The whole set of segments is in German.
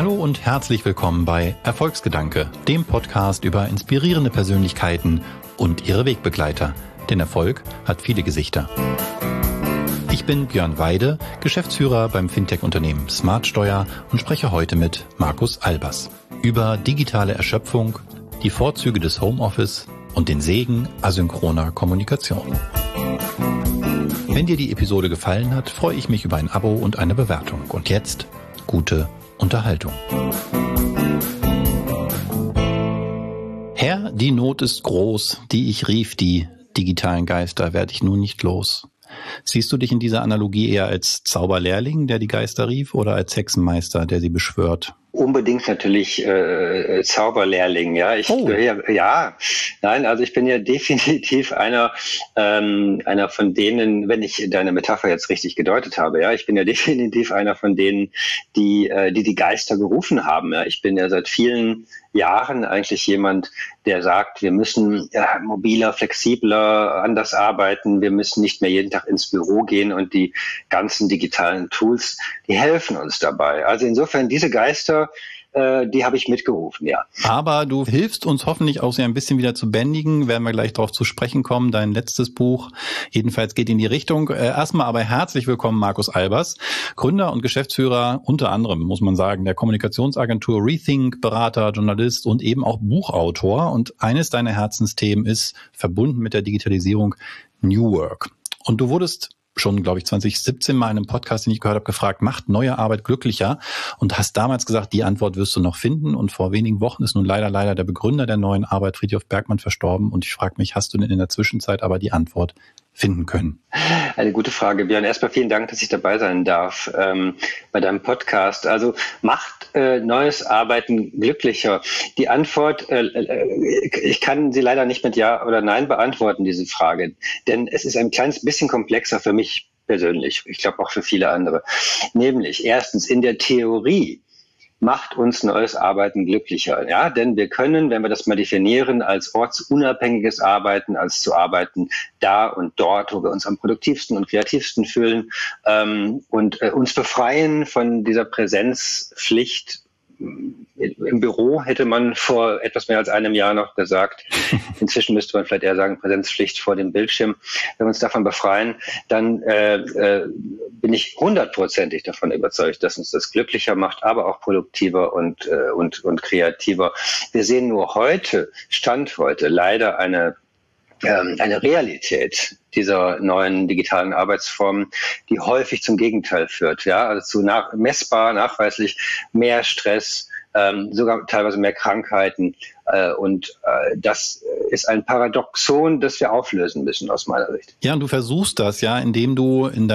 Hallo und herzlich willkommen bei Erfolgsgedanke, dem Podcast über inspirierende Persönlichkeiten und ihre Wegbegleiter. Denn Erfolg hat viele Gesichter. Ich bin Björn Weide, Geschäftsführer beim Fintech-Unternehmen Smartsteuer und spreche heute mit Markus Albers über digitale Erschöpfung, die Vorzüge des Homeoffice und den Segen asynchroner Kommunikation. Wenn dir die Episode gefallen hat, freue ich mich über ein Abo und eine Bewertung. Und jetzt gute Unterhaltung. Herr, die Not ist groß, die ich rief, die digitalen Geister werde ich nun nicht los. Siehst du dich in dieser Analogie eher als Zauberlehrling, der die Geister rief, oder als Hexenmeister, der sie beschwört? Unbedingt natürlich Zauberlehrling, ja. Ich bin ja definitiv einer von denen, wenn ich deine Metapher jetzt richtig gedeutet habe, ja, ich bin ja definitiv einer von denen, die Geister gerufen haben. Ja. Ich bin ja seit vielen Jahren eigentlich jemand, der sagt, wir müssen mobiler, flexibler, anders arbeiten, wir müssen nicht mehr jeden Tag ins Büro gehen und die ganzen digitalen Tools, die helfen uns dabei. Also insofern diese Geister, die habe ich mitgerufen, ja. Aber du hilfst uns hoffentlich auch sie ein bisschen wieder zu bändigen, werden wir gleich darauf zu sprechen kommen. Dein letztes Buch jedenfalls geht in die Richtung. Erstmal aber herzlich willkommen, Markus Albers, Gründer und Geschäftsführer unter anderem, muss man sagen, der Kommunikationsagentur Rethink, Berater, Journalist und eben auch Buchautor. Und eines deiner Herzensthemen ist, verbunden mit der Digitalisierung, New Work. Und du wurdest schon, glaube ich, 2017 mal in einem Podcast, den ich gehört habe, gefragt, macht neue Arbeit glücklicher? Und hast damals gesagt, die Antwort wirst du noch finden. Und vor wenigen Wochen ist nun leider der Begründer der neuen Arbeit, Friedhof Bergmann, verstorben. Und ich frage mich, hast du denn in der Zwischenzeit aber die Antwort finden können? Eine gute Frage, Björn. Erstmal vielen Dank, dass ich dabei sein darf bei deinem Podcast. Also macht neues Arbeiten glücklicher? Die Antwort, ich kann sie leider nicht mit Ja oder Nein beantworten, diese Frage. Denn es ist ein kleines bisschen komplexer für mich persönlich. Ich glaube auch für viele andere. Nämlich erstens, in der Theorie macht uns neues Arbeiten glücklicher. Ja, denn wir können, wenn wir das mal definieren, als ortsunabhängiges Arbeiten, als zu arbeiten da und dort, wo wir uns am produktivsten und kreativsten fühlen, und uns befreien von dieser Präsenzpflicht. Im Büro hätte man vor etwas mehr als einem Jahr noch gesagt. Inzwischen müsste man vielleicht eher sagen, Präsenzpflicht vor dem Bildschirm. Wenn wir uns davon befreien, dann bin ich 100%ig davon überzeugt, dass uns das glücklicher macht, aber auch produktiver und kreativer. Wir sehen nur heute, Stand heute, leider eine Realität dieser neuen digitalen Arbeitsformen, die häufig zum Gegenteil führt, ja, also zu messbar, nachweislich mehr Stress, sogar teilweise mehr Krankheiten, und das ist ein Paradoxon, das wir auflösen müssen aus meiner Sicht. Ja, und du versuchst das ja, indem du in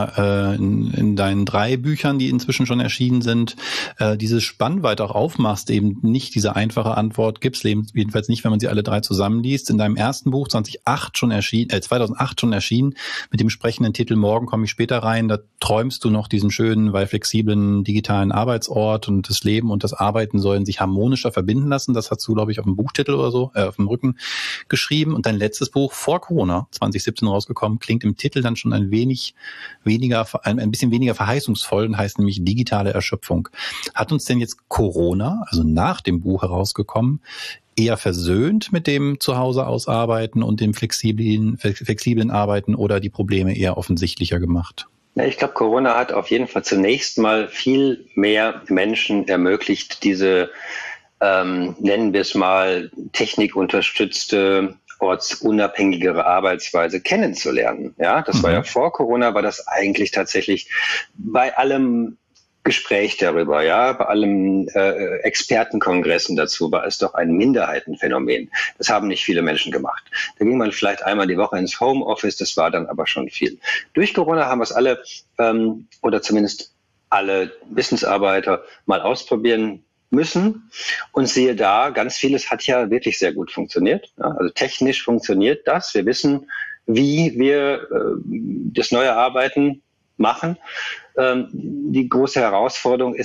deinen 3 Büchern, die inzwischen schon erschienen sind, dieses Spannweite auch aufmachst, eben nicht diese einfache Antwort gibt's, jedenfalls nicht, wenn man sie alle 3 zusammenliest. In deinem ersten Buch 2008 schon erschienen, mit dem sprechenden Titel Morgen komme ich später rein, da träumst du noch diesen schönen, weil flexiblen digitalen Arbeitsort, und das Leben und das Arbeiten sollen sich harmonischer verbinden lassen. Das hast du, glaube ich, auf dem Buchtitel oder so, auf dem Rücken geschrieben. Und dein letztes Buch vor Corona, 2017 rausgekommen, klingt im Titel dann schon ein bisschen weniger verheißungsvoll und heißt nämlich digitale Erschöpfung. Hat uns denn jetzt Corona, also nach dem Buch herausgekommen, eher versöhnt mit dem Zuhause ausarbeiten und dem flexiblen Arbeiten oder die Probleme eher offensichtlicher gemacht? Ja, ich glaube, Corona hat auf jeden Fall zunächst mal viel mehr Menschen ermöglicht, diese nennen wir es mal, technikunterstützte, ortsunabhängigere Arbeitsweise kennenzulernen. Ja, das war ja vor Corona, war das eigentlich tatsächlich bei allem Gespräch darüber, ja, bei allem Expertenkongressen dazu war es doch ein Minderheitenphänomen. Das haben nicht viele Menschen gemacht. Da ging man vielleicht einmal die Woche ins Homeoffice, das war dann aber schon viel. Durch Corona haben wir es alle, oder zumindest alle Wissensarbeiter mal ausprobieren müssen. Und siehe da, ganz vieles hat ja wirklich sehr gut funktioniert. Ja, also technisch funktioniert das. Wir wissen, wie wir das neue Arbeiten machen. Die große Herausforderung ist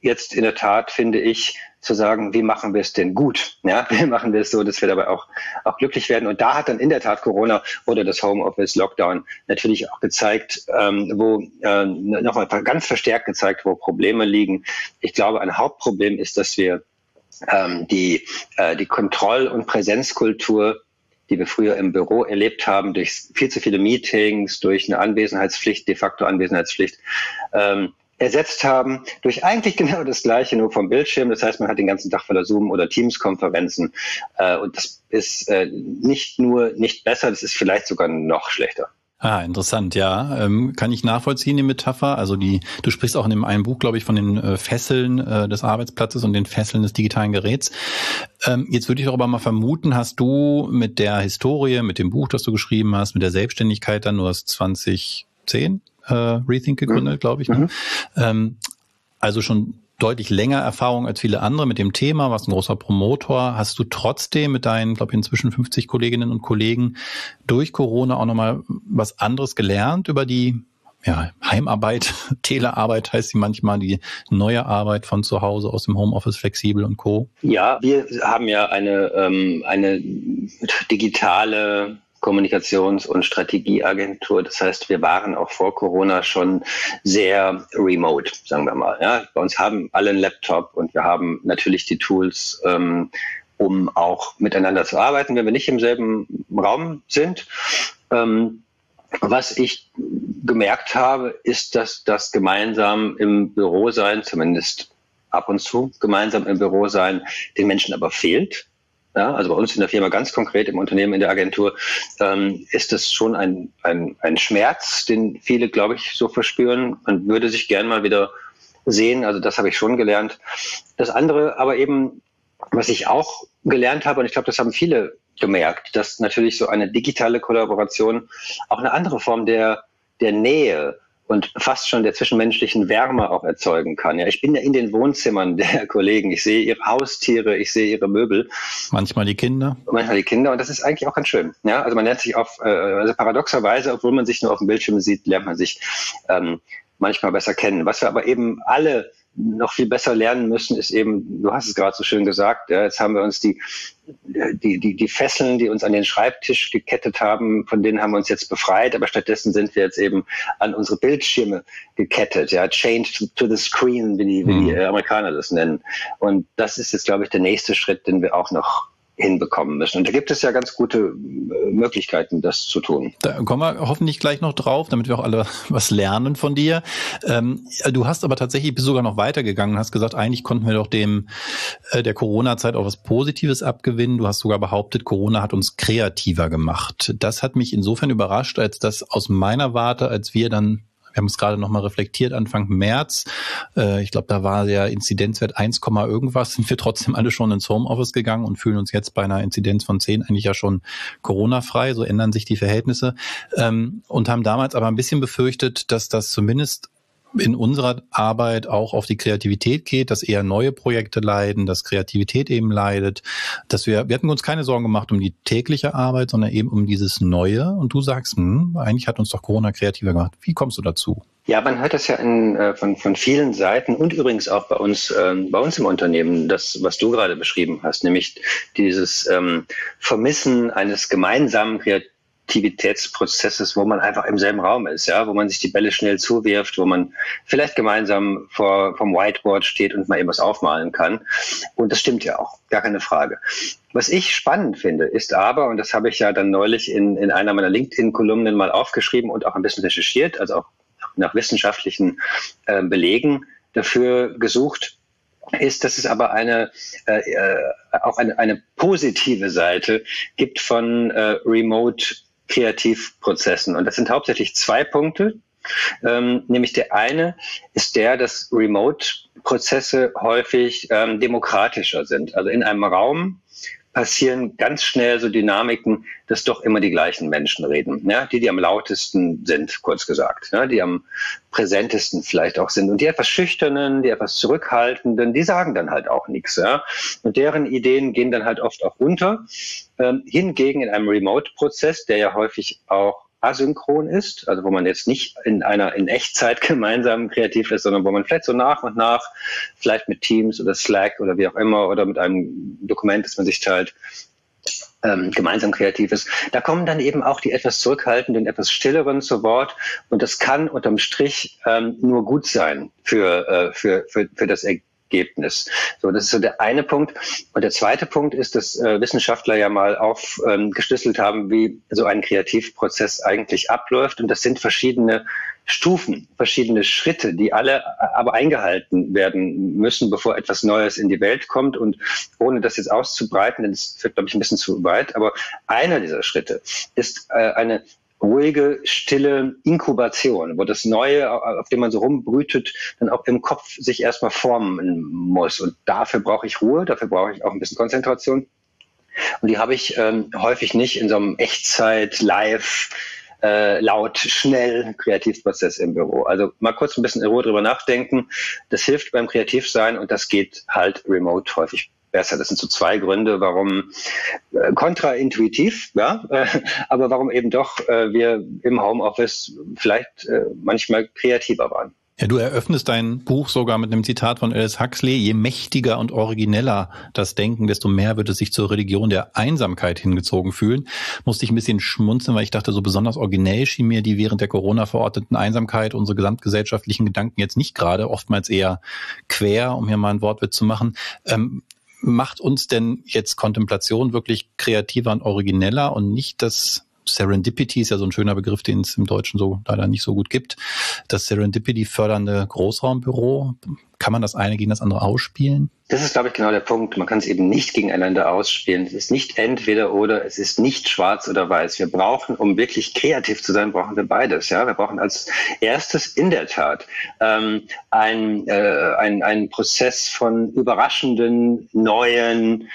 jetzt in der Tat, finde ich, zu sagen, wie machen wir es denn gut? Ja, wie machen wir es so, dass wir dabei auch glücklich werden? Und da hat dann in der Tat Corona oder das Homeoffice, Lockdown natürlich auch gezeigt, nochmal ganz verstärkt gezeigt, wo Probleme liegen. Ich glaube, ein Hauptproblem ist, dass wir die Kontroll- und Präsenzkultur, die wir früher im Büro erlebt haben, durch viel zu viele Meetings, durch eine Anwesenheitspflicht, de facto Anwesenheitspflicht, ersetzt haben durch eigentlich genau das Gleiche, nur vom Bildschirm. Das heißt, man hat den ganzen Tag voller Zoom- oder Teams-Konferenzen. Und das ist nicht nur nicht besser, das ist vielleicht sogar noch schlechter. Interessant, ja. Kann ich nachvollziehen, die Metapher. Also du sprichst auch in dem einen Buch, glaube ich, von den Fesseln des Arbeitsplatzes und den Fesseln des digitalen Geräts. Jetzt würde ich doch aber mal vermuten, hast du mit der Historie, mit dem Buch, das du geschrieben hast, mit der Selbstständigkeit dann, du hast 2010 Rethink gegründet, glaube ich. Ne? Also schon deutlich länger Erfahrung als viele andere mit dem Thema, warst ein großer Promotor. Hast du trotzdem mit deinen, glaube ich, inzwischen 50 Kolleginnen und Kollegen durch Corona auch nochmal was anderes gelernt über die Heimarbeit, Telearbeit heißt sie manchmal, die neue Arbeit von zu Hause aus dem Homeoffice, flexibel und Co.? Ja, wir haben ja eine digitale Kommunikations- und Strategieagentur. Das heißt, wir waren auch vor Corona schon sehr remote, sagen wir mal. Ja, bei uns haben alle einen Laptop und wir haben natürlich die Tools, um auch miteinander zu arbeiten, wenn wir nicht im selben Raum sind. Was ich gemerkt habe, ist, dass das gemeinsam im Büro sein, zumindest ab und zu gemeinsam im Büro sein, den Menschen aber fehlt. Ja, also bei uns in der Firma ganz konkret, im Unternehmen, in der Agentur, ist das schon ein Schmerz, den viele, glaube ich, so verspüren. Man würde sich gern mal wieder sehen. Also das habe ich schon gelernt. Das andere aber eben, was ich auch gelernt habe, und ich glaube, das haben viele gemerkt, dass natürlich so eine digitale Kollaboration auch eine andere Form der Nähe und fast schon der zwischenmenschlichen Wärme auch erzeugen kann. Ja, ich bin ja in den Wohnzimmern der Kollegen. Ich sehe ihre Haustiere, ich sehe ihre Möbel. Manchmal die Kinder. Und das ist eigentlich auch ganz schön. Ja, also man lernt sich also paradoxerweise, obwohl man sich nur auf dem Bildschirm sieht, lernt man sich manchmal besser kennen. Was wir aber eben alle noch viel besser lernen müssen, ist eben, du hast es gerade so schön gesagt, ja, jetzt haben wir uns die Fesseln, die uns an den Schreibtisch gekettet haben, von denen haben wir uns jetzt befreit, aber stattdessen sind wir jetzt eben an unsere Bildschirme gekettet, ja, chained to the screen, wie die Amerikaner das nennen. Und das ist jetzt, glaube ich, der nächste Schritt, den wir auch noch hinbekommen müssen. Und da gibt es ja ganz gute Möglichkeiten, das zu tun. Da kommen wir hoffentlich gleich noch drauf, damit wir auch alle was lernen von dir. Du hast aber tatsächlich bist sogar noch weitergegangen und hast gesagt, eigentlich konnten wir doch der Corona-Zeit auch was Positives abgewinnen. Du hast sogar behauptet, Corona hat uns kreativer gemacht. Das hat mich insofern überrascht, als das aus meiner Warte, als wir haben es gerade nochmal reflektiert, Anfang März. Ich glaube, da war der Inzidenzwert 1, irgendwas, sind wir trotzdem alle schon ins Homeoffice gegangen und fühlen uns jetzt bei einer Inzidenz von 10 eigentlich ja schon Corona-frei. So ändern sich die Verhältnisse. Und haben damals aber ein bisschen befürchtet, dass das zumindest in unserer Arbeit auch auf die Kreativität geht, dass eher neue Projekte leiden, dass Kreativität eben leidet, dass wir hatten uns keine Sorgen gemacht um die tägliche Arbeit, sondern eben um dieses Neue. Und du sagst, eigentlich hat uns doch Corona kreativer gemacht. Wie kommst du dazu? Ja, man hört das ja von vielen Seiten und übrigens auch bei uns im Unternehmen, das, was du gerade beschrieben hast, nämlich dieses Vermissen eines gemeinsamen Kreativitätsprozesses, wo man einfach im selben Raum ist, ja, wo man sich die Bälle schnell zuwirft, wo man vielleicht gemeinsam vom Whiteboard steht und mal eben was aufmalen kann. Und das stimmt ja auch, gar keine Frage. Was ich spannend finde, ist aber, und das habe ich ja dann neulich in einer meiner LinkedIn-Kolumnen mal aufgeschrieben und auch ein bisschen recherchiert, also auch nach wissenschaftlichen Belegen dafür gesucht, ist, dass es aber auch eine positive Seite gibt von Remote-Kreativprozessen. Und das sind hauptsächlich 2 Punkte. Nämlich der eine ist dass Remote-Prozesse häufig demokratischer sind. Also in einem Raum passieren ganz schnell so Dynamiken, dass doch immer die gleichen Menschen reden. Ja? Die am lautesten sind, kurz gesagt. Ja? Die am präsentesten vielleicht auch sind. Und die etwas Schüchternen, die etwas Zurückhaltenden, die sagen dann halt auch nichts. Ja? Und deren Ideen gehen dann halt oft auch unter. Hingegen in einem Remote-Prozess, der ja häufig auch asynchron ist, also wo man jetzt nicht in Echtzeit gemeinsam kreativ ist, sondern wo man vielleicht so nach und nach, vielleicht mit Teams oder Slack oder wie auch immer oder mit einem Dokument, das man sich teilt, gemeinsam kreativ ist. Da kommen dann eben auch die etwas zurückhaltenden, etwas stilleren zu Wort und das kann unterm Strich nur gut sein für das Ergebnis. So, das ist so der eine Punkt. Und der zweite Punkt ist, dass Wissenschaftler ja mal aufgeschlüsselt haben, wie so ein Kreativprozess eigentlich abläuft. Und das sind verschiedene Stufen, verschiedene Schritte, die alle aber eingehalten werden müssen, bevor etwas Neues in die Welt kommt. Und ohne das jetzt auszubreiten, denn das führt, glaube ich, ein bisschen zu weit, aber einer dieser Schritte ist eine ruhige, stille Inkubation, wo das Neue, auf dem man so rumbrütet, dann auch im Kopf sich erstmal formen muss. Und dafür brauche ich Ruhe, dafür brauche ich auch ein bisschen Konzentration. Und die habe ich häufig nicht in so einem Echtzeit, live, laut, schnell Kreativprozess im Büro. Also mal kurz ein bisschen in Ruhe drüber nachdenken. Das hilft beim Kreativsein und das geht halt remote häufig besser. Das sind so zwei Gründe, warum kontraintuitiv, ja, aber warum eben doch wir im Homeoffice vielleicht manchmal kreativer waren. Ja, du eröffnest dein Buch sogar mit einem Zitat von Aldous Huxley: Je mächtiger und origineller das Denken, desto mehr wird es sich zur Religion der Einsamkeit hingezogen fühlen. Musste ich ein bisschen schmunzeln, weil ich dachte, so besonders originell schien mir die während der Corona verordneten Einsamkeit, unsere gesamtgesellschaftlichen Gedanken jetzt nicht gerade, oftmals eher quer, um hier mal ein Wortwitz zu machen. Macht uns denn jetzt Kontemplation wirklich kreativer und origineller und nicht das Serendipity, ist ja so ein schöner Begriff, den es im Deutschen so leider nicht so gut gibt, das Serendipity fördernde Großraumbüro? Kann man das eine gegen das andere ausspielen? Das ist, glaube ich, genau der Punkt. Man kann es eben nicht gegeneinander ausspielen. Es ist nicht entweder oder, es ist nicht schwarz oder weiß. Wir brauchen, um wirklich kreativ zu sein, brauchen wir beides. Ja, wir brauchen als erstes in der Tat einen Prozess von überraschenden, neuen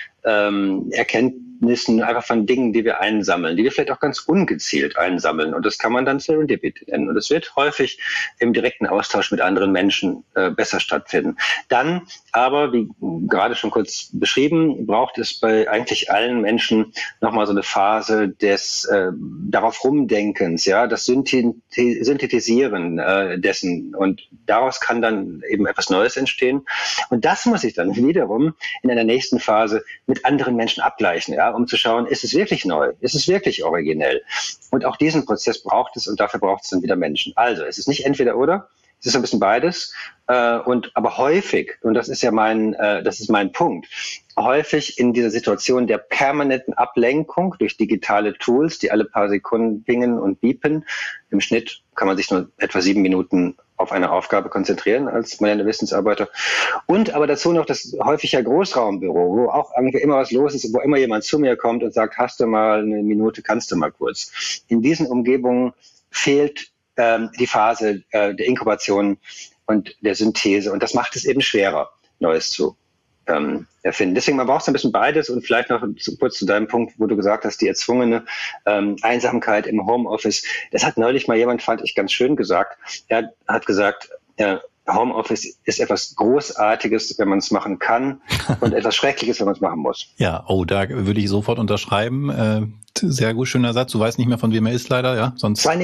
Erkenntnissen, einfach von Dingen, die wir einsammeln, die wir vielleicht auch ganz ungezielt einsammeln. Und das kann man dann Serendipity nennen. Und es wird häufig im direkten Austausch mit anderen Menschen besser stattfinden. Dann aber, wie gerade schon kurz beschrieben, braucht es bei eigentlich allen Menschen nochmal so eine Phase des darauf Rumdenkens, ja, das Synthetisieren dessen. Und daraus kann dann eben etwas Neues entstehen. Und das muss ich dann wiederum in einer nächsten Phase mit anderen Menschen abgleichen, ja, um zu schauen, ist es wirklich neu? Ist es wirklich originell? Und auch diesen Prozess braucht es und dafür braucht es dann wieder Menschen. Also, es ist nicht entweder oder, es ist ein bisschen beides, aber häufig, und das ist ja mein Punkt, häufig in dieser Situation der permanenten Ablenkung durch digitale Tools, die alle paar Sekunden pingen und biepen. Im Schnitt kann man sich nur etwa 7 Minuten auf eine Aufgabe konzentrieren als moderne Wissensarbeiter. Und aber dazu noch das häufige Großraumbüro, wo auch irgendwie immer was los ist, wo immer jemand zu mir kommt und sagt, hast du mal eine Minute, kannst du mal kurz. In diesen Umgebungen fehlt die Phase der Inkubation und der Synthese. Und das macht es eben schwerer, Neues zu erfinden. Deswegen, man braucht so ein bisschen beides und vielleicht noch kurz zu deinem Punkt, wo du gesagt hast, die erzwungene Einsamkeit im Homeoffice. Das hat neulich mal jemand, fand ich ganz schön gesagt. Er hat gesagt, Homeoffice ist etwas Großartiges, wenn man es machen kann und etwas Schreckliches, wenn man es machen muss. Ja, da würde ich sofort unterschreiben. Sehr gut, schöner Satz. Du weißt nicht mehr, von wem er ist, leider, ja? Sonst. Es war ein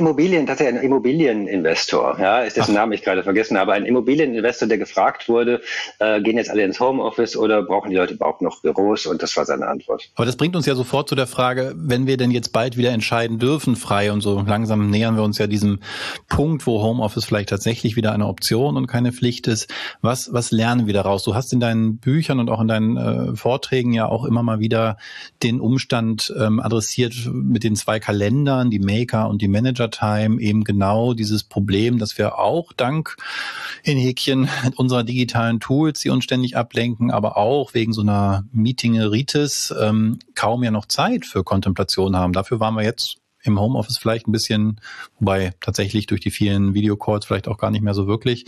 Immobilieninvestor, ja, ist dessen Namen ich gerade vergessen, aber ein Immobilieninvestor, der gefragt wurde, gehen jetzt alle ins Homeoffice oder brauchen die Leute überhaupt noch Büros? Und das war seine Antwort. Aber das bringt uns ja sofort zu der Frage, wenn wir denn jetzt bald wieder entscheiden dürfen, frei und so langsam nähern wir uns ja diesem Punkt, wo Homeoffice vielleicht tatsächlich wieder eine Option und keine Pflicht ist. Was lernen wir daraus? Du hast in deinen Büchern und auch in deinen Vorträgen ja auch immer mal wieder den Umstand adressiert mit den 2 Kalendern, die Maker und die Manager Time, eben genau dieses Problem, dass wir auch dank in Häkchen unserer digitalen Tools, die uns ständig ablenken, aber auch wegen so einer Meeting-Ritis kaum ja noch Zeit für Kontemplation haben. Dafür waren wir jetzt im Homeoffice vielleicht ein bisschen, wobei tatsächlich durch die vielen Videocalls vielleicht auch gar nicht mehr so wirklich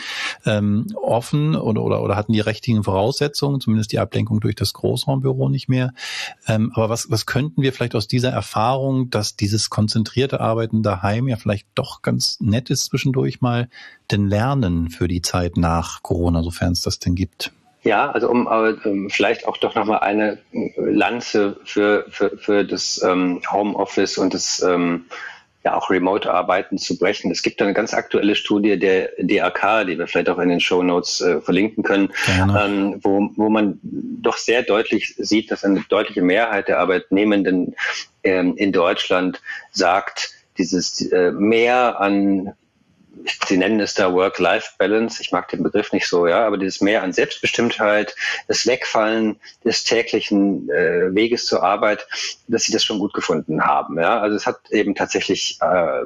offen oder hatten die richtigen Voraussetzungen, zumindest die Ablenkung durch das Großraumbüro nicht mehr. Aber was könnten wir vielleicht aus dieser Erfahrung, dass dieses konzentrierte Arbeiten daheim ja vielleicht doch ganz nett ist zwischendurch mal, denn lernen für die Zeit nach Corona, sofern es das denn gibt? Ja, also um vielleicht auch doch nochmal eine Lanze für das Homeoffice und das ja auch Remote-Arbeiten zu brechen. Es gibt eine ganz aktuelle Studie der DAK, die wir vielleicht auch in den Shownotes verlinken können, wo man doch sehr deutlich sieht, dass eine deutliche Mehrheit der Arbeitnehmenden in Deutschland sagt, dieses mehr an, Sie nennen es da Work-Life-Balance, ich mag den Begriff nicht so, ja, aber dieses Mehr an Selbstbestimmtheit, das Wegfallen des täglichen Weges zur Arbeit, dass sie das schon gut gefunden haben, ja. Also es hat eben tatsächlich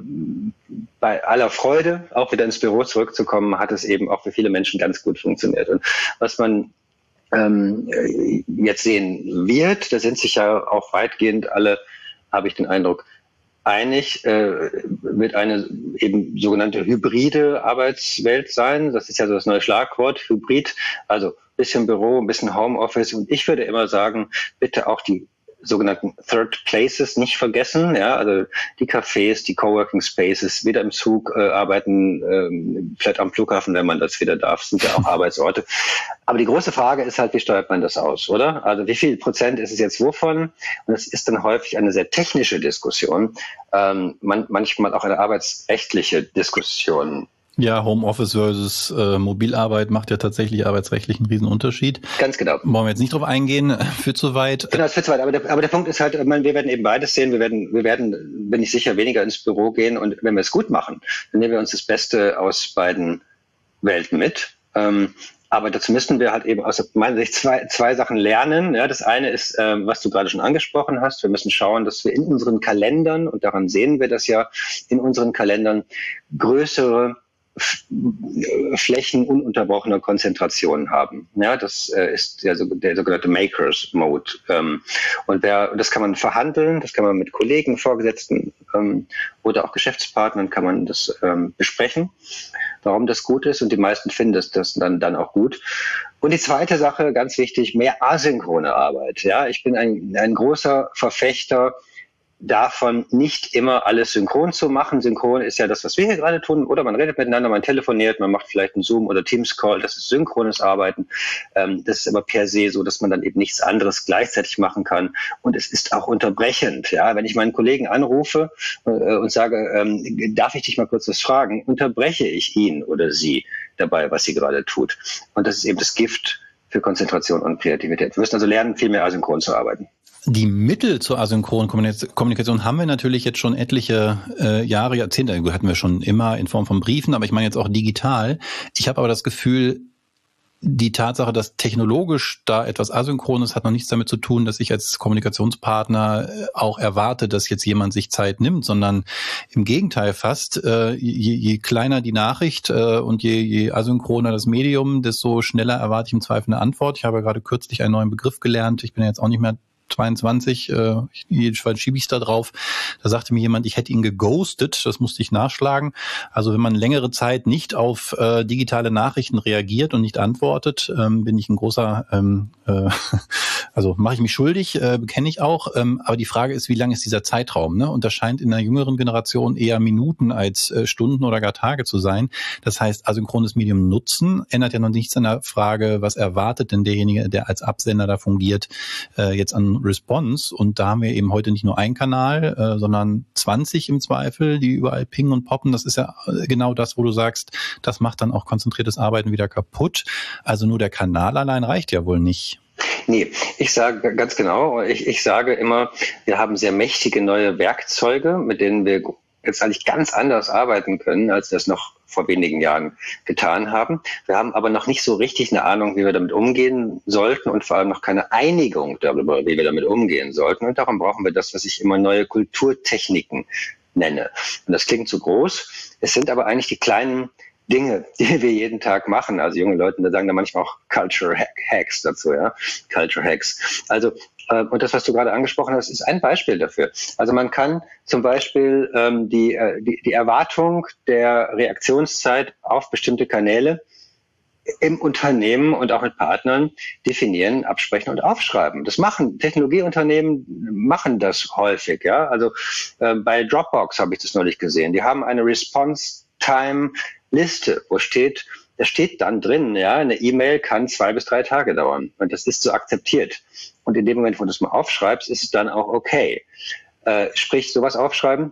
bei aller Freude, auch wieder ins Büro zurückzukommen, hat es eben auch für viele Menschen ganz gut funktioniert. Und was man jetzt sehen wird, da sind sich ja auch weitgehend alle, habe ich den Eindruck, einig, wird eine eben sogenannte hybride Arbeitswelt sein. Das ist ja so das neue Schlagwort, Hybrid, also bisschen Büro, ein bisschen Homeoffice. Und ich würde immer sagen, bitte auch die sogenannten Third Places nicht vergessen, ja, also die Cafés, die Coworking Spaces, wieder im Zug arbeiten, vielleicht am Flughafen, wenn man das wieder darf, sind ja auch Arbeitsorte. Aber die große Frage ist halt, wie steuert man das aus, oder? Also wie viel Prozent ist es jetzt wovon? Und es ist dann häufig eine sehr technische Diskussion, manchmal auch eine arbeitsrechtliche Diskussion. Ja, Homeoffice versus Mobilarbeit macht ja tatsächlich arbeitsrechtlich einen riesen Unterschied. Ganz genau. Wollen wir jetzt nicht drauf eingehen, führt zu weit. Genau, es führt zu weit. Aber der Punkt ist halt, wir werden eben beides sehen. Wir werden, bin ich sicher, weniger ins Büro gehen. Und wenn wir es gut machen, dann nehmen wir uns das Beste aus beiden Welten mit. Aber dazu müssten wir halt eben aus meiner Sicht zwei Sachen lernen. Ja, das eine ist, was du gerade schon angesprochen hast. Wir müssen schauen, dass wir in unseren Kalendern, und daran sehen wir das ja, in unseren Kalendern größere Flächen ununterbrochener Konzentration haben. Ja, das ist der sogenannte Makers Mode. Und das kann man verhandeln, das kann man mit Kollegen, Vorgesetzten oder auch Geschäftspartnern kann man das besprechen, warum das gut ist. Und die meisten finden das dann auch gut. Und die zweite Sache, ganz wichtig, mehr asynchrone Arbeit. Ja, ich bin ein großer Verfechter davon, nicht immer alles synchron zu machen. Synchron ist ja das, was wir hier gerade tun. Oder man redet miteinander, man telefoniert, man macht vielleicht einen Zoom- oder Teams-Call. Das ist synchrones Arbeiten. Das ist aber per se so, dass man dann eben nichts anderes gleichzeitig machen kann. Und es ist auch unterbrechend. Ja, wenn ich meinen Kollegen anrufe und sage, darf ich dich mal kurz was fragen, unterbreche ich ihn oder sie dabei, was sie gerade tut. Und das ist eben das Gift für Konzentration und Kreativität. Wir müssen also lernen, viel mehr asynchron zu arbeiten. Die Mittel zur asynchronen Kommunikation haben wir natürlich jetzt schon etliche Jahre, Jahrzehnte, hatten wir schon immer in Form von Briefen, aber ich meine jetzt auch digital. Ich habe aber das Gefühl, die Tatsache, dass technologisch da etwas asynchron ist, hat noch nichts damit zu tun, dass ich als Kommunikationspartner auch erwarte, dass jetzt jemand sich Zeit nimmt, sondern im Gegenteil fast, je kleiner die Nachricht und je asynchroner das Medium, desto schneller erwarte ich im Zweifel eine Antwort. Ich habe gerade kürzlich einen neuen Begriff gelernt. Ich bin ja jetzt auch nicht mehr 22, jedenfalls schiebe ich es da drauf. Da sagte mir jemand, ich hätte ihn geghostet, das musste ich nachschlagen. Also wenn man längere Zeit nicht auf digitale Nachrichten reagiert und nicht antwortet, bin ich ein großer, also mache ich mich schuldig, bekenne ich auch. Aber die Frage ist, wie lang ist dieser Zeitraum? Ne? Und das scheint in der jüngeren Generation eher Minuten als Stunden oder gar Tage zu sein. Das heißt, asynchrones Medium nutzen ändert ja noch nichts an der Frage, was erwartet denn derjenige, der als Absender da fungiert, jetzt an Response. Und da haben wir eben heute nicht nur einen Kanal, sondern 20 im Zweifel, die überall pingen und poppen. Das ist ja genau das, wo du sagst, das macht dann auch konzentriertes Arbeiten wieder kaputt. Also nur der Kanal allein reicht ja wohl nicht. Nee, ich sage ganz genau, ich sage immer, wir haben sehr mächtige neue Werkzeuge, mit denen wir jetzt eigentlich ganz anders arbeiten können, als wir es noch vor wenigen Jahren getan haben. Wir haben aber noch nicht so richtig eine Ahnung, wie wir damit umgehen sollten und vor allem noch keine Einigung darüber, wie wir damit umgehen sollten. Und darum brauchen wir das, was ich immer neue Kulturtechniken nenne. Und das klingt zu groß. Es sind aber eigentlich die kleinen Dinge, die wir jeden Tag machen. Also junge Leute, da sagen da manchmal auch Culture Hacks dazu, ja. Culture Hacks. Also, und das, was du gerade angesprochen hast, ist ein Beispiel dafür. Also man kann zum Beispiel die Erwartung der Reaktionszeit auf bestimmte Kanäle im Unternehmen und auch mit Partnern definieren, absprechen und aufschreiben. Das machen Technologieunternehmen, machen das häufig, ja. Also bei Dropbox habe ich das neulich gesehen. Die haben eine Response-Time-Liste, da steht dann drin, ja, eine E-Mail kann 2 bis 3 Tage dauern. Und das ist so akzeptiert. Und in dem Moment, wo du es mal aufschreibst, ist es dann auch okay. Sprich, sowas aufschreiben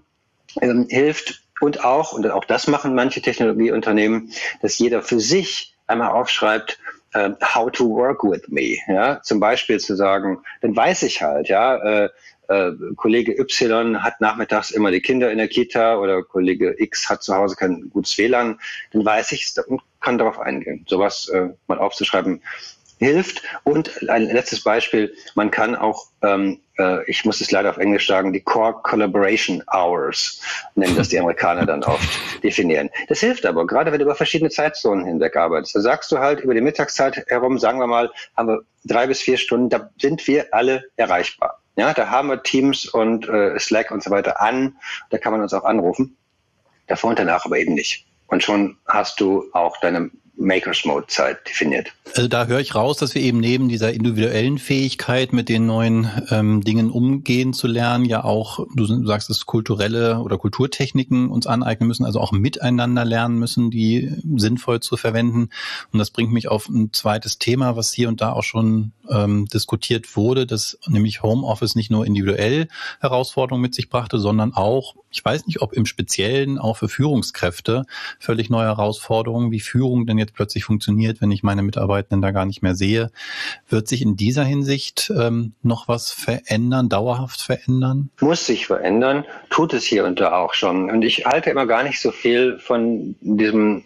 hilft und auch das machen manche Technologieunternehmen, dass jeder für sich einmal aufschreibt, how to work with me, ja, zum Beispiel zu sagen, dann weiß ich halt, ja, Kollege Y hat nachmittags immer die Kinder in der Kita oder Kollege X hat zu Hause kein gutes WLAN, dann weiß ich es und kann darauf eingehen. Sowas mal aufzuschreiben hilft. Und ein letztes Beispiel, man kann auch, ich muss es leider auf Englisch sagen, die Core Collaboration Hours, nennen das die Amerikaner dann oft, definieren. Das hilft aber, gerade wenn du über verschiedene Zeitzonen hinweg arbeitest. Da sagst du halt, über die Mittagszeit herum, sagen wir mal, haben wir 3 bis 4 Stunden, da sind wir alle erreichbar. Ja, da haben wir Teams und Slack und so weiter an. Da kann man uns auch anrufen. Davor und danach aber eben nicht. Und schon hast du auch deine Makers-Mode-Zeit definiert. Also da höre ich raus, dass wir eben neben dieser individuellen Fähigkeit, mit den neuen Dingen umgehen zu lernen, ja auch, du sagst es, kulturelle oder Kulturtechniken uns aneignen müssen, also auch miteinander lernen müssen, die sinnvoll zu verwenden. Und das bringt mich auf ein zweites Thema, was hier und da auch schon diskutiert wurde, dass nämlich Homeoffice nicht nur individuell Herausforderungen mit sich brachte, sondern auch, ich weiß nicht, ob im Speziellen auch für Führungskräfte völlig neue Herausforderungen, wie Führung denn jetzt plötzlich funktioniert, wenn ich meine Mitarbeitenden da gar nicht mehr sehe. Wird sich in dieser Hinsicht noch was verändern, dauerhaft verändern? Muss sich verändern, tut es hier und da auch schon. Und ich halte immer gar nicht so viel von diesem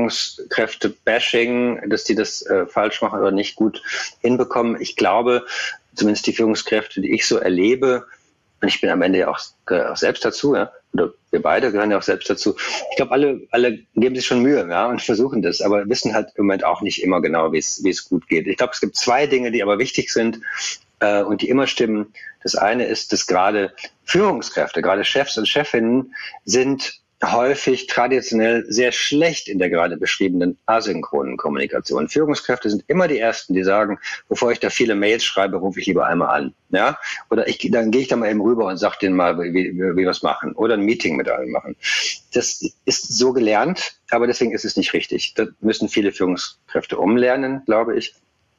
Führungskräfte-Bashing, dass die das falsch machen oder nicht gut hinbekommen. Ich glaube, zumindest die Führungskräfte, die ich so erlebe, und ich bin am Ende ja auch selbst dazu, ja, oder wir beide gehören ja auch selbst dazu. Ich glaube, alle geben sich schon Mühe, ja, und versuchen das, aber wissen halt im Moment auch nicht immer genau, wie es gut geht. Ich glaube, es gibt 2 Dinge, die aber wichtig sind und die immer stimmen. Das eine ist, dass gerade Führungskräfte, gerade Chefs und Chefinnen sind häufig traditionell sehr schlecht in der gerade beschriebenen asynchronen Kommunikation. Führungskräfte sind immer die Ersten, die sagen, bevor ich da viele Mails schreibe, rufe ich lieber einmal an. Ja? Oder dann gehe ich da mal eben rüber und sage denen mal, wie wir es machen. Oder ein Meeting mit allen machen. Das ist so gelernt, aber deswegen ist es nicht richtig. Da müssen viele Führungskräfte umlernen, glaube ich.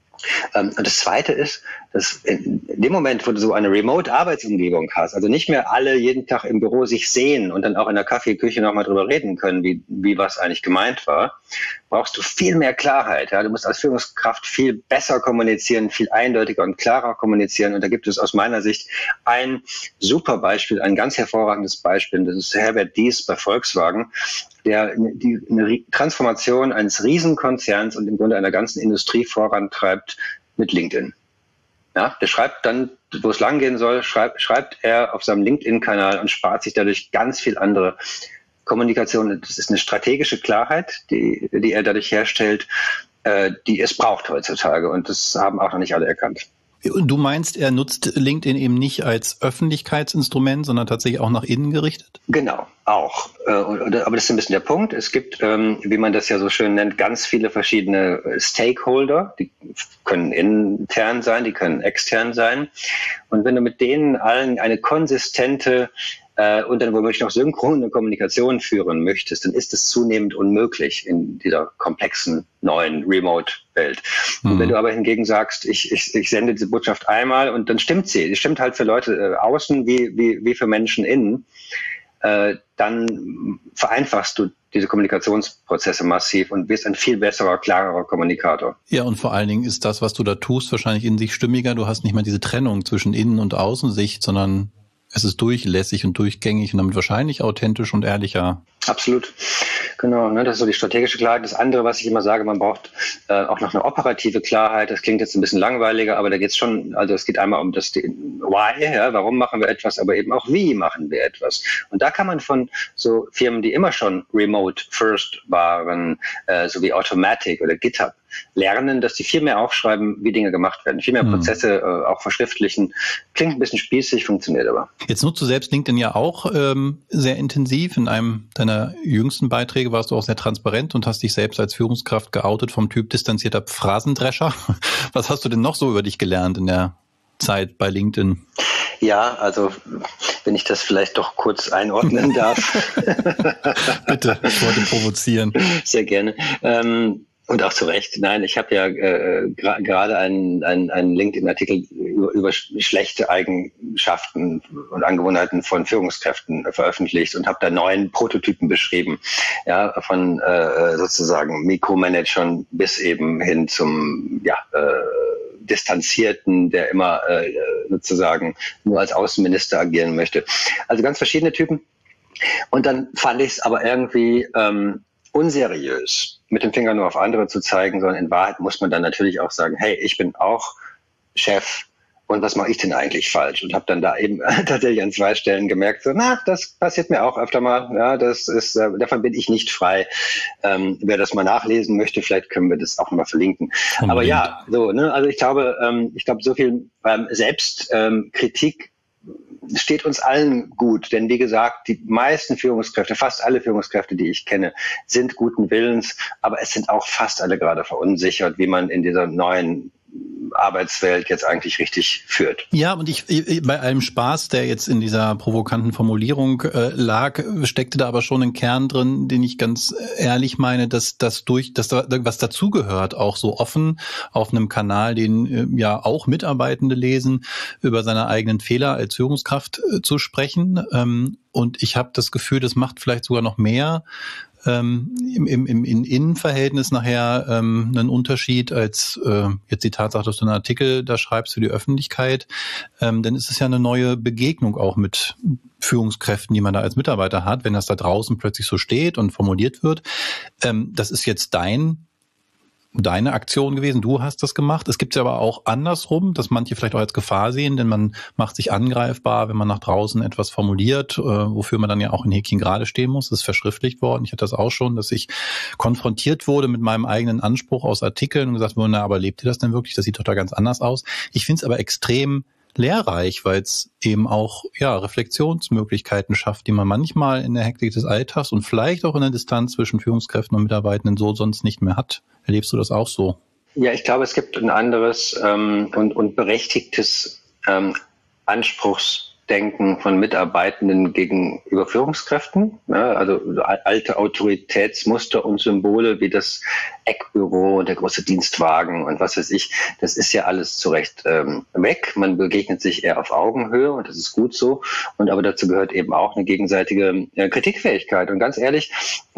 Und das Zweite ist, dass in dem Moment, wo du so eine Remote-Arbeitsumgebung hast, also nicht mehr alle jeden Tag im Büro sich sehen und dann auch in der Kaffeeküche nochmal drüber reden können, wie was eigentlich gemeint war, brauchst du viel mehr Klarheit. Ja? Du musst als Führungskraft viel besser kommunizieren, viel eindeutiger und klarer kommunizieren. Und da gibt es aus meiner Sicht ein super Beispiel, ein ganz hervorragendes Beispiel. Das ist Herbert Diess bei Volkswagen, der eine Transformation eines Riesenkonzerns und im Grunde einer ganzen Industrie vorantreibt mit LinkedIn. Ja, der schreibt dann, wo es langgehen soll, schreibt er auf seinem LinkedIn-Kanal und spart sich dadurch ganz viel andere Kommunikation. Das ist eine strategische Klarheit, die er dadurch herstellt, die es braucht heutzutage. Und das haben auch noch nicht alle erkannt. Du meinst, er nutzt LinkedIn eben nicht als Öffentlichkeitsinstrument, sondern tatsächlich auch nach innen gerichtet? Genau, auch. Aber das ist ein bisschen der Punkt. Es gibt, wie man das ja so schön nennt, ganz viele verschiedene Stakeholder. Die können intern sein, die können extern sein. Und wenn du mit denen allen eine konsistente und dann womöglich noch synchrone Kommunikation führen möchtest, dann ist es zunehmend unmöglich in dieser komplexen neuen Remote-Welt. Und wenn du aber hingegen sagst, ich sende diese Botschaft einmal und dann stimmt sie. Die stimmt halt für Leute außen wie für Menschen innen. Dann vereinfachst du diese Kommunikationsprozesse massiv und wirst ein viel besserer, klarerer Kommunikator. Ja, und vor allen Dingen ist das, was du da tust, wahrscheinlich in sich stimmiger. Du hast nicht mehr diese Trennung zwischen Innen- und Außensicht, sondern es ist durchlässig und durchgängig und damit wahrscheinlich authentisch und ehrlicher. Absolut. Genau, ne, das ist so die strategische Klarheit. Das andere, was ich immer sage, man braucht auch noch eine operative Klarheit. Das klingt jetzt ein bisschen langweiliger, aber da geht es schon, also es geht einmal um das Why, ja, warum machen wir etwas, aber eben auch wie machen wir etwas. Und da kann man von so Firmen, die immer schon remote first waren, so wie Automatic oder GitHub, lernen, dass die viel mehr aufschreiben, wie Dinge gemacht werden, viel mehr Prozesse auch verschriftlichen. Klingt ein bisschen spießig, funktioniert aber. Jetzt nutzt du selbst LinkedIn ja auch sehr intensiv. In einem deiner jüngsten Beiträge warst du auch sehr transparent und hast dich selbst als Führungskraft geoutet vom Typ distanzierter Phrasendrescher. Was hast du denn noch so über dich gelernt in der Zeit bei LinkedIn? Ja, also wenn ich das vielleicht doch kurz einordnen darf. Bitte, ich wollte provozieren. Sehr gerne. Und auch zu Recht. Nein, ich habe ja gerade einen LinkedIn-Artikel über schlechte Eigenschaften und Angewohnheiten von Führungskräften veröffentlicht und habe da 9 Prototypen beschrieben, ja, von sozusagen Mikromanagern bis eben hin zum Distanzierten, der immer sozusagen nur als Außenminister agieren möchte. Also ganz verschiedene Typen. Und dann fand ich es aber irgendwie unseriös, mit dem Finger nur auf andere zu zeigen, sondern in Wahrheit muss man dann natürlich auch sagen, hey, ich bin auch Chef und was mache ich denn eigentlich falsch? Und habe dann da eben tatsächlich an 2 Stellen gemerkt, so, das passiert mir auch öfter mal, ja, das ist, davon bin ich nicht frei. Wer das mal nachlesen möchte, vielleicht können wir das auch mal verlinken. Unbedingt. Aber ja, so, ne, also ich glaube, so viel Selbstkritik steht uns allen gut, denn wie gesagt, die meisten Führungskräfte, fast alle Führungskräfte, die ich kenne, sind guten Willens, aber es sind auch fast alle gerade verunsichert, wie man in dieser neuen Arbeitswelt jetzt eigentlich richtig führt. Ja, und ich bei allem Spaß, der jetzt in dieser provokanten Formulierung lag, steckte da aber schon ein Kern drin, den ich ganz ehrlich meine, dass da was dazugehört, auch so offen auf einem Kanal, den ja auch Mitarbeitende lesen, über seine eigenen Fehler als Führungskraft zu sprechen. Und ich habe das Gefühl, das macht vielleicht sogar noch mehr im Innenverhältnis nachher einen Unterschied als jetzt die Tatsache, dass du einen Artikel da schreibst für die Öffentlichkeit, dann ist es ja eine neue Begegnung auch mit Führungskräften, die man da als Mitarbeiter hat, wenn das da draußen plötzlich so steht und formuliert wird. Das ist jetzt deine Aktion gewesen, du hast das gemacht. Es gibt es aber auch andersrum, dass manche vielleicht auch als Gefahr sehen, denn man macht sich angreifbar, wenn man nach draußen etwas formuliert, wofür man dann ja auch in Häkchen gerade stehen muss. Das ist verschriftlicht worden. Ich hatte das auch schon, dass ich konfrontiert wurde mit meinem eigenen Anspruch aus Artikeln und gesagt wurde, aber lebt ihr das denn wirklich? Das sieht doch da ganz anders aus. Ich finde es aber extrem lehrreich, weil es eben auch Reflexionsmöglichkeiten schafft, die man manchmal in der Hektik des Alltags und vielleicht auch in der Distanz zwischen Führungskräften und Mitarbeitenden so sonst nicht mehr hat. Erlebst du das auch so? Ja, ich glaube, es gibt ein anderes und berechtigtes Anspruchsdenken von Mitarbeitenden gegenüber Führungskräften. Ja, also alte Autoritätsmuster und Symbole wie das Eckbüro, der große Dienstwagen und was weiß ich, das ist ja alles zu Recht weg. Man begegnet sich eher auf Augenhöhe und das ist gut so. Und aber dazu gehört eben auch eine gegenseitige Kritikfähigkeit. Und ganz ehrlich,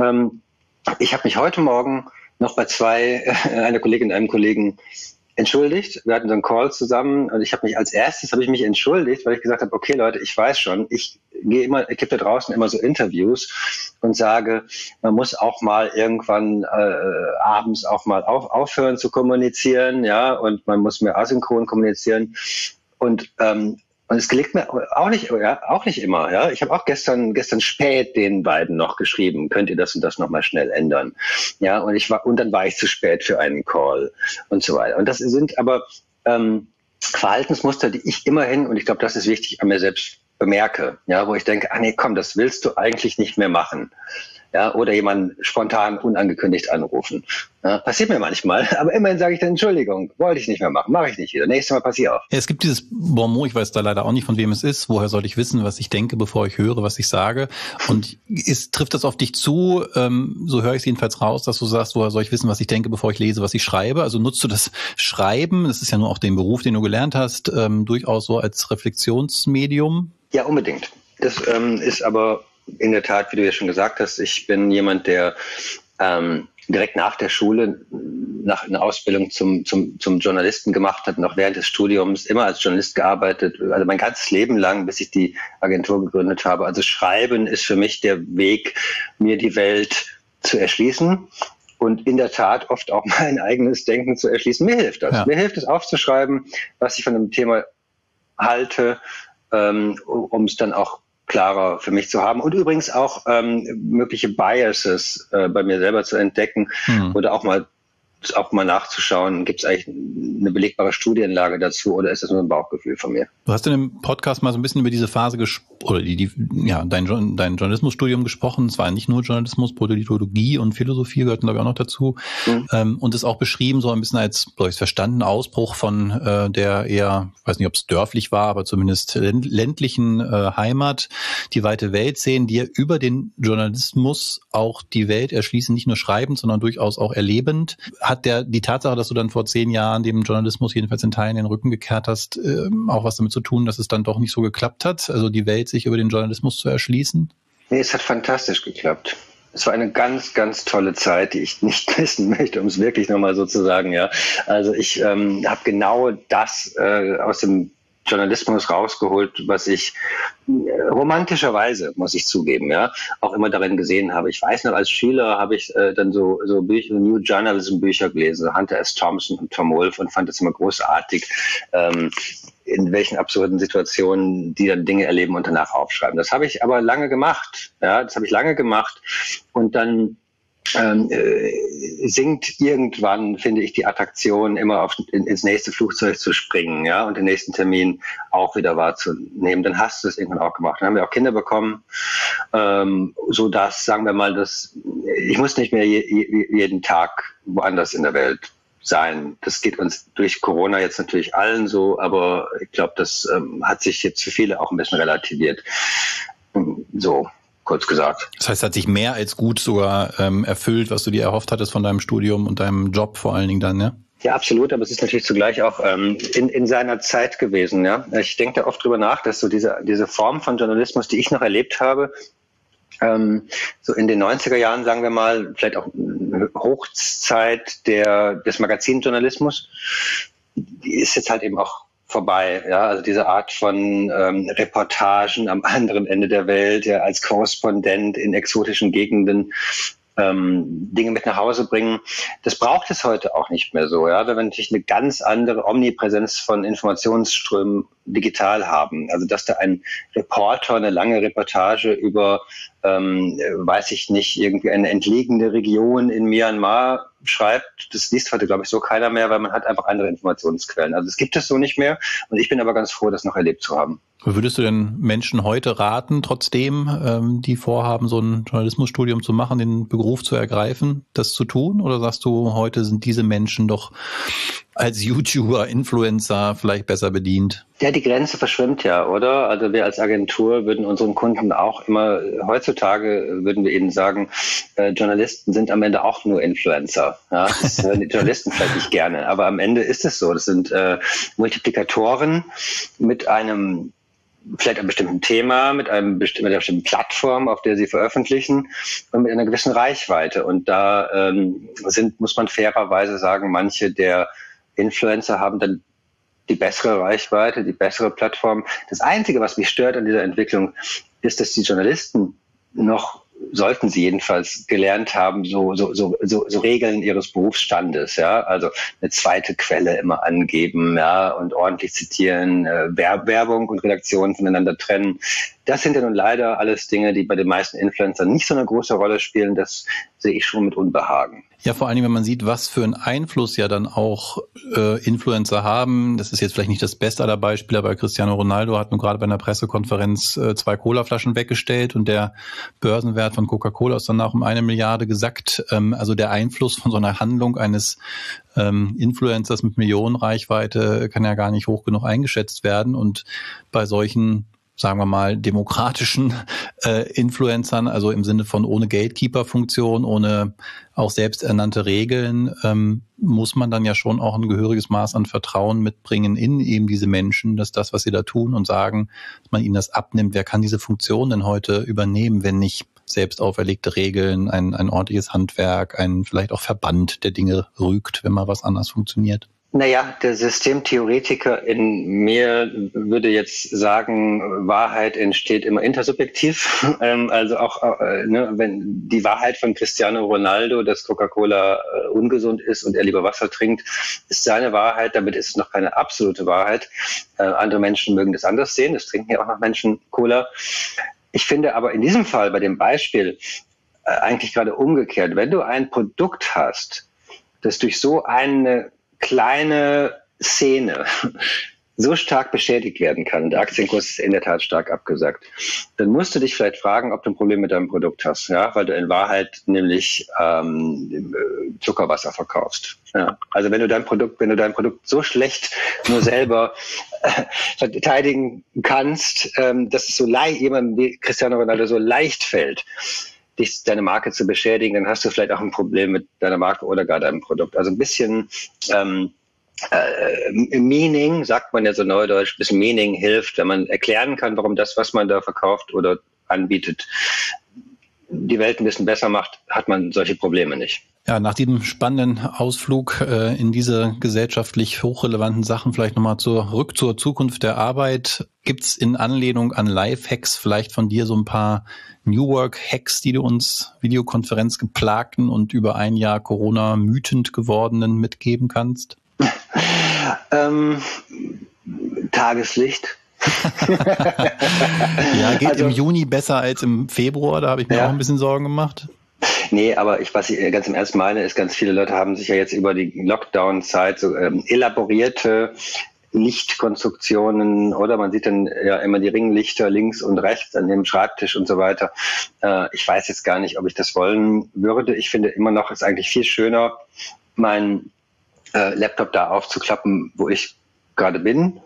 ich habe mich heute Morgen noch bei einer Kollegin und einem Kollegen entschuldigt. Wir hatten so einen Call zusammen und ich habe mich entschuldigt, weil ich gesagt habe, okay Leute, ich weiß schon, ich gebe da draußen immer so Interviews und sage, man muss auch mal irgendwann abends auch mal aufhören zu kommunizieren, ja, und man muss mehr asynchron kommunizieren und es gelingt mir auch nicht immer, ja. Ich habe auch gestern spät den beiden noch geschrieben, könnt ihr das und das nochmal schnell ändern, ja. Und dann war ich zu spät für einen Call und so weiter. Und das sind aber Verhaltensmuster, die ich immerhin, und ich glaube, das ist wichtig, an mir selbst bemerke, ja, wo ich denke, nee, komm, das willst du eigentlich nicht mehr machen. Ja, oder jemanden spontan unangekündigt anrufen. Ja, passiert mir manchmal, aber immerhin sage ich dann Entschuldigung, wollte ich nicht mehr machen, mache ich nicht wieder. Nächstes Mal passiert auf. Ja, es gibt dieses Bonmot, ich weiß da leider auch nicht, von wem es ist. Woher soll ich wissen, was ich denke, bevor ich höre, was ich sage? Und trifft das auf dich zu? So höre ich es jedenfalls raus, dass du sagst, woher soll ich wissen, was ich denke, bevor ich lese, was ich schreibe? Also nutzt du das Schreiben, das ist ja nur auch den Beruf, den du gelernt hast, durchaus so als Reflexionsmedium? Ja, unbedingt. Das ist aber in der Tat, wie du ja schon gesagt hast, ich bin jemand, der direkt nach der Schule nach einer Ausbildung zum Journalisten gemacht hat, noch während des Studiums immer als Journalist gearbeitet, also mein ganzes Leben lang, bis ich die Agentur gegründet habe. Also Schreiben ist für mich der Weg, mir die Welt zu erschließen und in der Tat oft auch mein eigenes Denken zu erschließen. Mir hilft das. Ja. Mir hilft es aufzuschreiben, was ich von einem Thema halte, um es dann auch klarer für mich zu haben und übrigens auch mögliche Biases bei mir selber zu entdecken oder auch mal nachzuschauen, gibt es eigentlich eine belegbare Studienlage dazu oder ist das nur ein Bauchgefühl von mir? Du hast in dem Podcast mal so ein bisschen über diese Phase dein Journalismusstudium gesprochen. Es war nicht nur Journalismus, Politologie und Philosophie gehörten glaube ich auch noch dazu. Und es auch beschrieben so ein bisschen als, so habe ich es verstanden, Ausbruch von der eher, ich weiß nicht, ob es dörflich war, aber zumindest ländlichen Heimat, die weite Welt sehen, die ja über den Journalismus auch die Welt erschließen, nicht nur schreibend, sondern durchaus auch erlebend. hat die Tatsache, dass du dann vor 10 Jahren dem Journalismus jedenfalls in Teilen den Rücken gekehrt hast, auch was damit zu tun, dass es dann doch nicht so geklappt hat, also die Welt sich über den Journalismus zu erschließen? Nee, es hat fantastisch geklappt. Es war eine ganz, ganz tolle Zeit, die ich nicht missen möchte, um es wirklich nochmal so zu sagen. Ja, also ich habe genau das aus dem Journalismus rausgeholt, was ich romantischerweise, muss ich zugeben, ja, auch immer darin gesehen habe. Ich weiß noch, als Schüler habe ich dann so Bücher, New Journalism Bücher gelesen, Hunter S. Thompson und Tom Wolfe, und fand das immer großartig, in welchen absurden Situationen die dann Dinge erleben und danach aufschreiben. Das habe ich aber lange gemacht, ja, und dann sinkt irgendwann, finde ich, die Attraktion, immer ins nächste Flugzeug zu springen, ja, und den nächsten Termin auch wieder wahrzunehmen. Dann hast du es irgendwann auch gemacht. Dann haben wir auch Kinder bekommen, so dass, sagen wir mal, ich muss nicht mehr jeden Tag woanders in der Welt sein. Das geht uns durch Corona jetzt natürlich allen so, aber ich glaube, das hat sich jetzt für viele auch ein bisschen relativiert. So. Kurz gesagt. Das heißt, hat sich mehr als gut sogar erfüllt, was du dir erhofft hattest von deinem Studium und deinem Job vor allen Dingen dann, ne? Ja, absolut, aber es ist natürlich zugleich auch in seiner Zeit gewesen, ja. Ich denke da oft drüber nach, dass so diese Form von Journalismus, die ich noch erlebt habe, so in den 90er Jahren, sagen wir mal, vielleicht auch Hochzeit des Magazinjournalismus, die ist jetzt halt eben auch vorbei, ja, also diese Art von Reportagen am anderen Ende der Welt, ja, als Korrespondent in exotischen Gegenden Dinge mit nach Hause bringen. Das braucht es heute auch nicht mehr so, ja, weil wir natürlich eine ganz andere Omnipräsenz von Informationsströmen digital haben. Also dass da ein Reporter eine lange Reportage über, weiß ich nicht, irgendwie eine entlegene Region in Myanmar schreibt, das liest heute, glaube ich, so keiner mehr, weil man hat einfach andere Informationsquellen. Also es gibt es so nicht mehr, und ich bin aber ganz froh, das noch erlebt zu haben. Würdest du denn Menschen heute raten, trotzdem, die vorhaben, so ein Journalismusstudium zu machen, den Beruf zu ergreifen, das zu tun? Oder sagst du, heute sind diese Menschen doch als YouTuber, Influencer vielleicht besser bedient? Ja, die Grenze verschwimmt ja, oder? Also wir als Agentur würden unseren Kunden auch immer, heutzutage würden wir ihnen sagen, Journalisten sind am Ende auch nur Influencer. Ja? Das hören die Journalisten vielleicht nicht gerne, aber am Ende ist es so. Das sind Multiplikatoren mit vielleicht einem bestimmten Thema, mit einer bestimmten Plattform, auf der sie veröffentlichen, und mit einer gewissen Reichweite. Und da muss man fairerweise sagen, manche der Influencer haben dann die bessere Reichweite, die bessere Plattform. Das Einzige, was mich stört an dieser Entwicklung, ist, dass die Journalisten noch, sollten sie jedenfalls gelernt haben, so Regeln ihres Berufsstandes, ja, also eine zweite Quelle immer angeben, ja, und ordentlich zitieren, Werbung und Redaktion voneinander trennen. Das sind ja nun leider alles Dinge, die bei den meisten Influencern nicht so eine große Rolle spielen. Das sehe ich schon mit Unbehagen. Ja, vor allen Dingen, wenn man sieht, was für einen Einfluss ja dann auch Influencer haben. Das ist jetzt vielleicht nicht das beste aller Beispiele, aber Cristiano Ronaldo hat nun gerade bei einer Pressekonferenz 2 Colaflaschen weggestellt und der Börsenwert von Coca-Cola ist danach um 1 Milliarde gesackt. Also der Einfluss von so einer Handlung eines Influencers mit Millionenreichweite kann ja gar nicht hoch genug eingeschätzt werden. Und bei solchen, sagen wir mal, demokratischen Influencern, also im Sinne von ohne Gatekeeper-Funktion, ohne auch selbsternannte Regeln, muss man dann ja schon auch ein gehöriges Maß an Vertrauen mitbringen in eben diese Menschen, dass das, was sie da tun und sagen, dass man ihnen das abnimmt. Wer kann diese Funktion denn heute übernehmen, wenn nicht selbst auferlegte Regeln, ein ordentliches Handwerk, ein vielleicht auch Verband, der Dinge rügt, wenn mal was anders funktioniert? Naja, der Systemtheoretiker in mir würde jetzt sagen, Wahrheit entsteht immer intersubjektiv. Also auch, wenn die Wahrheit von Cristiano Ronaldo, dass Coca-Cola ungesund ist und er lieber Wasser trinkt, ist seine Wahrheit. Damit ist es noch keine absolute Wahrheit. Andere Menschen mögen das anders sehen. Es trinken ja auch noch Menschen Cola. Ich finde aber in diesem Fall, bei dem Beispiel, eigentlich gerade umgekehrt. Wenn du ein Produkt hast, das durch so eine kleine Szene so stark beschädigt werden kann, der Aktienkurs ist in der Tat stark abgesackt, dann musst du dich vielleicht fragen, ob du ein Problem mit deinem Produkt hast, ja, weil du in Wahrheit nämlich Zuckerwasser verkaufst. Ja. Also wenn du dein Produkt so schlecht nur selber verteidigen kannst, dass es so jemandem wie Cristiano Ronaldo so leicht fällt, deine Marke zu beschädigen, dann hast du vielleicht auch ein Problem mit deiner Marke oder gar deinem Produkt. Also ein bisschen Meaning, sagt man ja so neudeutsch, ein bisschen Meaning hilft, wenn man erklären kann, warum das, was man da verkauft oder anbietet, die Welt ein bisschen besser macht, hat man solche Probleme nicht. Ja, nach diesem spannenden Ausflug in diese gesellschaftlich hochrelevanten Sachen vielleicht nochmal zurück zur Zukunft der Arbeit. Gibt's in Anlehnung an Live-Hacks vielleicht von dir so ein paar New Work-Hacks, die du uns Videokonferenz geplagten und über ein Jahr Corona mütend gewordenen mitgeben kannst? Tageslicht. Ja, geht also im Juni besser als im Februar, da habe ich mir auch ein bisschen Sorgen gemacht. Nee, aber was ich ganz im Ernst meine, ist, ganz viele Leute haben sich ja jetzt über die Lockdown-Zeit so elaborierte Lichtkonstruktionen, oder man sieht dann ja immer die Ringlichter links und rechts an dem Schreibtisch und so weiter. Ich weiß jetzt gar nicht, ob ich das wollen würde. Ich finde immer noch, ist eigentlich viel schöner, meinen Laptop da aufzuklappen, wo ich gerade bin.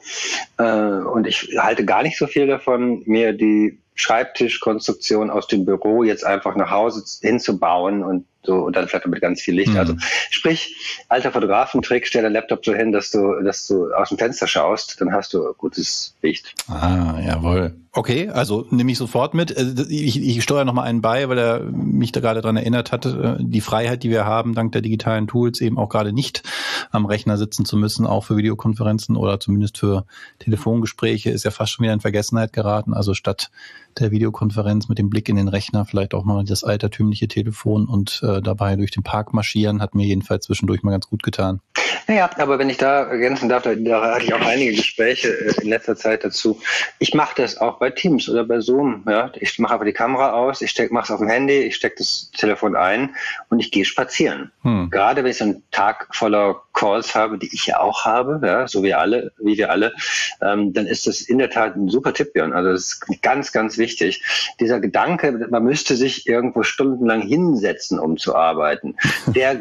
Und ich halte gar nicht so viel davon, mir die Schreibtischkonstruktion aus dem Büro jetzt einfach nach Hause hinzubauen und so, und dann vielleicht mit ganz viel Licht. Also sprich, alter Fotografentrick, stell dein Laptop so hin, dass du aus dem Fenster schaust, dann hast du gutes Licht. Ah, jawohl. Okay, also nehme ich sofort mit. Ich steuere nochmal einen bei, weil er mich da gerade dran erinnert hat, die Freiheit, die wir haben, dank der digitalen Tools, eben auch gerade nicht am Rechner sitzen zu müssen, auch für Videokonferenzen oder zumindest für Telefongespräche, ist ja fast schon wieder in Vergessenheit geraten. Also statt der Videokonferenz mit dem Blick in den Rechner vielleicht auch mal das altertümliche Telefon und dabei durch den Park marschieren, hat mir jedenfalls zwischendurch mal ganz gut getan. Naja, aber wenn ich da ergänzen darf, da hatte ich auch einige Gespräche in letzter Zeit dazu. Ich mache das auch bei Teams oder bei Zoom. Ja, ich mache aber die Kamera aus, mache es auf dem Handy, ich stecke das Telefon ein und ich gehe spazieren. Gerade wenn ich so einen Tag voller Calls habe, die ich ja auch habe, ja, so wie wir alle, dann ist das in der Tat ein super Tipp, Björn. Also das ist ganz, ganz wichtig. Dieser Gedanke, man müsste sich irgendwo stundenlang hinsetzen, um zu arbeiten, der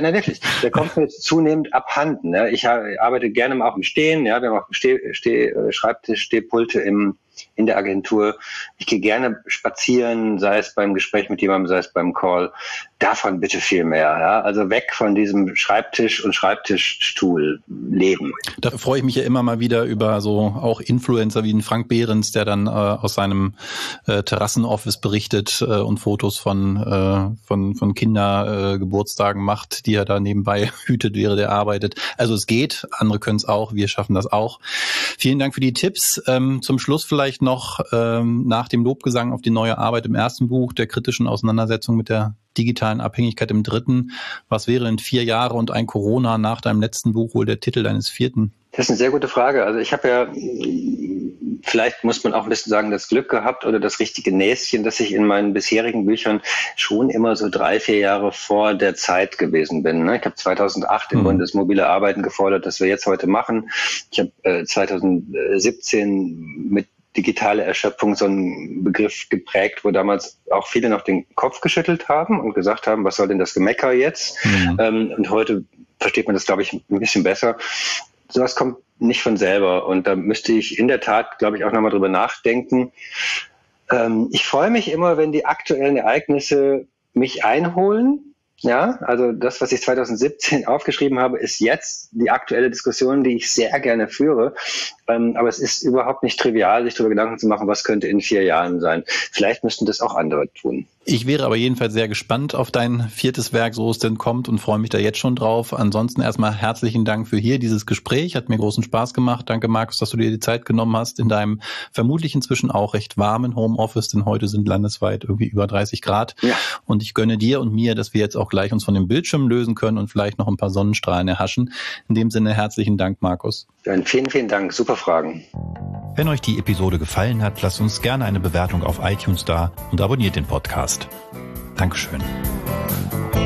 kommt mir jetzt zunehmend abhanden. Ne? Ich arbeite gerne mal auch im Stehen, ja, wir haben auch Schreibtisch, Stehpulte in der Agentur. Ich gehe gerne spazieren, sei es beim Gespräch mit jemandem, sei es beim Call. Davon bitte viel mehr. Ja? Also weg von diesem Schreibtisch und Schreibtischstuhl leben. Da freue ich mich ja immer mal wieder über so auch Influencer wie den Frank Behrens, der dann aus seinem Terrassenoffice berichtet und Fotos von Kindergeburtstagen macht, die er da nebenbei hütet, während er arbeitet. Also es geht, andere können es auch, wir schaffen das auch. Vielen Dank für die Tipps. Zum Schluss vielleicht noch nach dem Lobgesang auf die neue Arbeit im ersten Buch, der kritischen Auseinandersetzung mit der digitalen Abhängigkeit im dritten. Was wäre in 4 Jahre und ein Corona nach deinem letzten Buch wohl der Titel deines vierten? Das ist eine sehr gute Frage. Also ich habe ja, vielleicht muss man auch ein bisschen sagen, das Glück gehabt oder das richtige Näschen, dass ich in meinen bisherigen Büchern schon immer so 3-4 Jahre vor der Zeit gewesen bin. Ich habe 2008 im Grunde das mobile Arbeiten gefordert, das wir jetzt heute machen. Ich habe 2017 mit digitale Erschöpfung so einen Begriff geprägt, wo damals auch viele noch den Kopf geschüttelt haben und gesagt haben, was soll denn das Gemecker jetzt? Und heute versteht man das, glaube ich, ein bisschen besser. Sowas kommt nicht von selber und da müsste ich in der Tat, glaube ich, auch nochmal drüber nachdenken. Ich freue mich immer, wenn die aktuellen Ereignisse mich einholen. Ja, also das, was ich 2017 aufgeschrieben habe, ist jetzt die aktuelle Diskussion, die ich sehr gerne führe. Aber es ist überhaupt nicht trivial, sich darüber Gedanken zu machen, was könnte in 4 Jahren sein. Vielleicht müssten das auch andere tun. Ich wäre aber jedenfalls sehr gespannt auf dein 4. Werk, so es denn kommt, und freue mich da jetzt schon drauf. Ansonsten erstmal herzlichen Dank für dieses Gespräch. Hat mir großen Spaß gemacht. Danke, Markus, dass du dir die Zeit genommen hast in deinem vermutlich inzwischen auch recht warmen Homeoffice, denn heute sind landesweit irgendwie über 30 Grad. Ja. Und ich gönne dir und mir, dass wir jetzt auch gleich uns von dem Bildschirm lösen können und vielleicht noch ein paar Sonnenstrahlen erhaschen. In dem Sinne herzlichen Dank, Markus. Ja, vielen, vielen Dank. Super Fragen. Wenn euch die Episode gefallen hat, lasst uns gerne eine Bewertung auf iTunes da und abonniert den Podcast. Dankeschön.